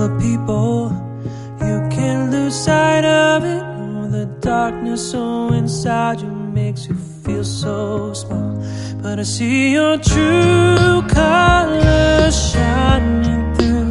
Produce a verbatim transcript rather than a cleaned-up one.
other people. You can't lose sight of it. Oh, the darkness so inside you makes you feel so small. But I see your true colors shining through.